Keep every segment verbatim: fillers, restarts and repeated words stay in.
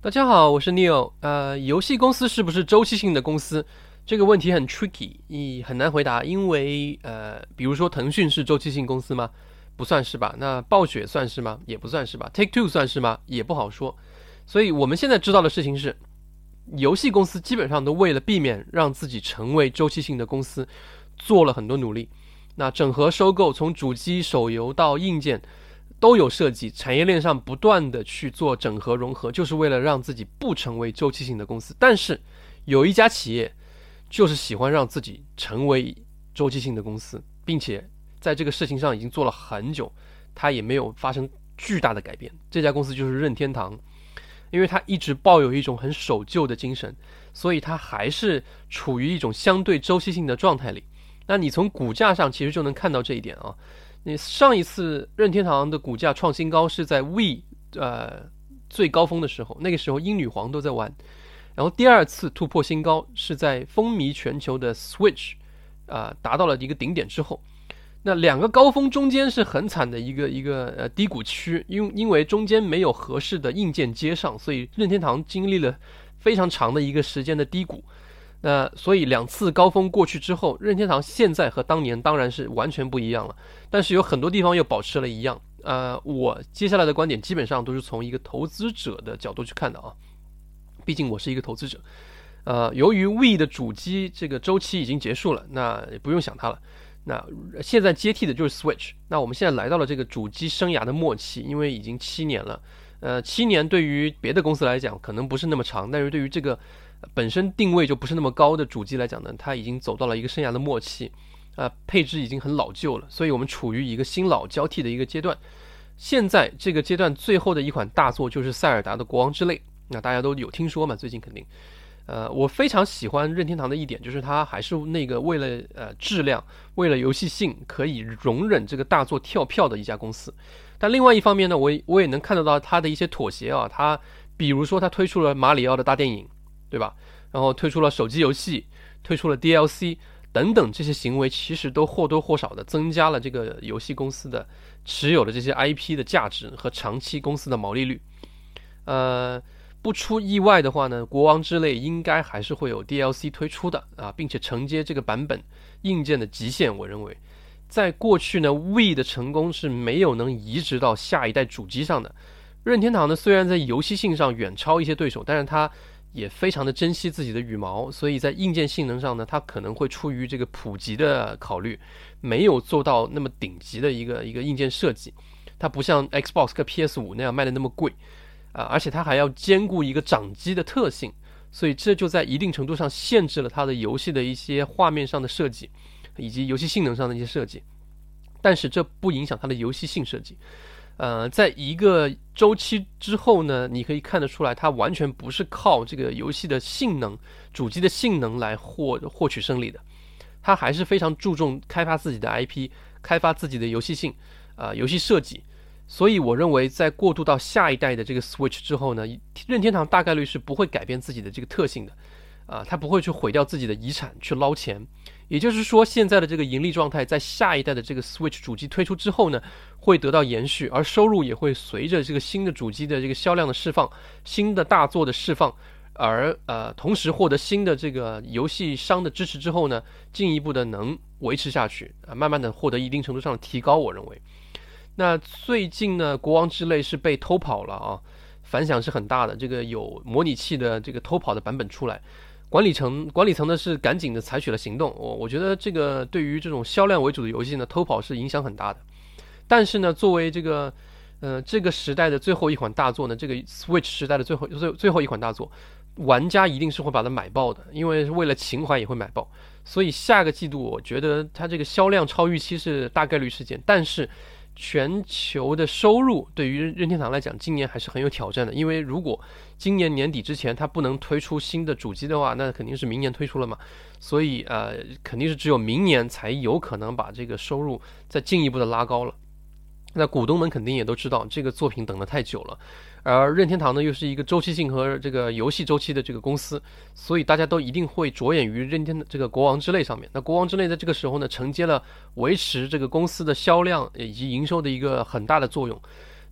大家好，我是 Neil。呃，游戏公司是不是周期性的公司？这个问题很 tricky，你很难回答，因为呃，比如说腾讯是周期性公司吗？不算是吧。那暴雪算是吗？也不算是吧。Take Two 算是吗？也不好说。所以我们现在知道的事情是，游戏公司基本上都为了避免让自己成为周期性的公司，做了很多努力。那整合收购，从主机、手游到硬件。都有设计，产业链上不断的去做整合融合，就是为了让自己不成为周期性的公司。但是有一家企业就是喜欢让自己成为周期性的公司，并且在这个事情上已经做了很久，它也没有发生巨大的改变。这家公司就是任天堂，因为它一直抱有一种很守旧的精神，所以它还是处于一种相对周期性的状态里。那你从股价上其实就能看到这一点啊。你上一次任天堂的股价创新高是在 Wii 呃最高峰的时候，那个时候英女皇都在玩。然后第二次突破新高是在风靡全球的 Switch 啊、呃、达到了一个顶点之后。那两个高峰中间是很惨的一个一个呃低谷区，因因为中间没有合适的硬件接上，所以任天堂经历了非常长的一个时间的低谷。那所以两次高峰过去之后，任天堂现在和当年当然是完全不一样了，但是有很多地方又保持了一样。呃，我接下来的观点基本上都是从一个投资者的角度去看的啊，毕竟我是一个投资者。呃，由于 Wii 的主机这个周期已经结束了，那也不用想它了。那现在接替的就是 Switch。那我们现在来到了这个主机生涯的末期，因为已经七年了。呃，七年对于别的公司来讲可能不是那么长，但是对于这个本身定位就不是那么高的主机来讲呢，它已经走到了一个生涯的末期，啊、呃，配置已经很老旧了，所以我们处于一个新老交替的一个阶段。现在这个阶段最后的一款大作就是塞尔达的国王之泪，那大家都有听说嘛，最近肯定。呃，我非常喜欢任天堂的一点就是它还是那个为了呃质量，为了游戏性可以容忍这个大作跳票的一家公司。但另外一方面呢，我也我也能看得到它的一些妥协啊，它比如说它推出了马里奥的大电影，对吧？然后推出了手机游戏，推出了 D L C 等等，这些行为其实都或多或少的增加了这个游戏公司的持有的这些 I P 的价值和长期公司的毛利率。呃。不出意外的话呢，国王之泪应该还是会有 D L C 推出的啊，并且承接这个版本硬件的极限。我认为，在过去呢 ，Wii 的成功是没有能移植到下一代主机上的。任天堂呢，虽然在游戏性上远超一些对手，但是它也非常的珍惜自己的羽毛，所以在硬件性能上呢，它可能会出于这个普及的考虑，没有做到那么顶级的一个一个硬件设计。它不像 Xbox 和 P S 五 那样卖的那么贵。啊，而且它还要兼顾一个掌机的特性，所以这就在一定程度上限制了它的游戏的一些画面上的设计，以及游戏性能上的一些设计。但是这不影响它的游戏性设计。呃，在一个周期之后呢，你可以看得出来，它完全不是靠这个游戏的性能、主机的性能来获获取胜利的，它还是非常注重开发自己的 I P， 开发自己的游戏性，啊、呃，游戏设计。所以我认为在过渡到下一代的这个 Switch 之后呢，任天堂大概率是不会改变自己的这个特性的，啊、呃，它不会去毁掉自己的遗产去捞钱。也就是说，现在的这个盈利状态在下一代的这个 Switch 主机推出之后呢，会得到延续，而收入也会随着这个新的主机的这个销量的释放，新的大作的释放，而呃同时获得新的这个游戏商的支持之后呢，进一步的能维持下去，啊、呃，慢慢的获得一定程度上的提高，我认为。那最近呢，国王之泪是被偷跑了啊，反响是很大的。这个有模拟器的这个偷跑的版本出来，管理层管理层呢是赶紧的采取了行动。我我觉得这个对于这种销量为主的游戏呢，偷跑是影响很大的。但是呢，作为这个呃这个时代的最后一款大作呢，这个 Switch 时代的最后最最后一款大作，玩家一定是会把它买爆的，因为为了情怀也会买爆。所以下个季度我觉得它这个销量超预期是大概率事件，但是全球的收入对于任天堂来讲，今年还是很有挑战的。因为如果今年年底之前它不能推出新的主机的话，那肯定是明年推出了嘛。所以呃，肯定是只有明年才有可能把这个收入再进一步的拉高了。那股东们肯定也都知道，这个作品等得太久了，而任天堂呢又是一个周期性和这个游戏周期的这个公司，所以大家都一定会着眼于任天这个国王之泪上面。那国王之泪在这个时候呢，承接了维持这个公司的销量以及营收的一个很大的作用。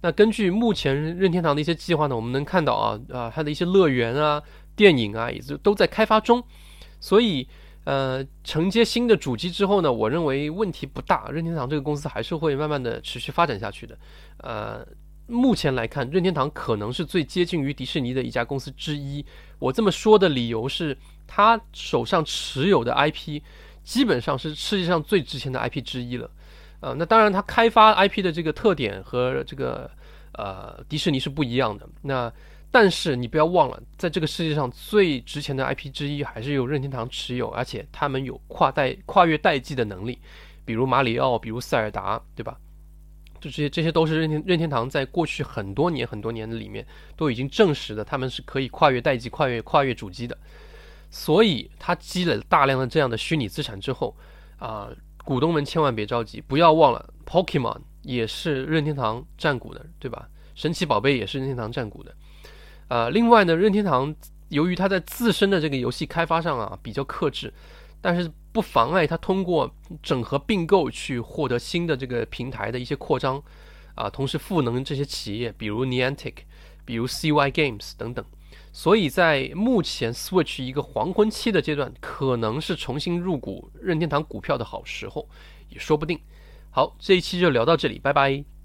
那根据目前任天堂的一些计划呢，我们能看到啊啊，它的一些乐园啊、电影啊，也都在开发中。所以，呃，承接新的主机之后呢，我认为问题不大，任天堂这个公司还是会慢慢的持续发展下去的。呃，目前来看，任天堂可能是最接近于迪士尼的一家公司之一。我这么说的理由是，他手上持有的 I P 基本上是世界上最值钱的 I P 之一了。呃，那当然，它开发 I P 的这个特点和这个呃迪士尼是不一样的。那但是你不要忘了，在这个世界上最值钱的 I P 之一还是由任天堂持有，而且他们有跨代跨越代际的能力，比如马里奥，比如塞尔达，对吧？这些这些都是任天任天堂在过去很多年很多年里面都已经证实的，他们是可以跨越代际、跨越跨越主机的。所以，他积累了大量的这样的虚拟资产之后，啊、呃。股东们千万别着急，不要忘了 Pokemon 也是任天堂占股的，对吧？神奇宝贝也是任天堂占股的。呃，另外呢，任天堂由于它在自身的这个游戏开发上啊比较克制，但是不妨碍它通过整合并购去获得新的这个平台的一些扩张啊、呃，同时赋能这些企业，比如 Niantic， 比如 C Y Games 等等。所以在目前 Switch 一个黄昏期的阶段，可能是重新入股任天堂股票的好时候，也说不定。好，这一期就聊到这里，拜拜。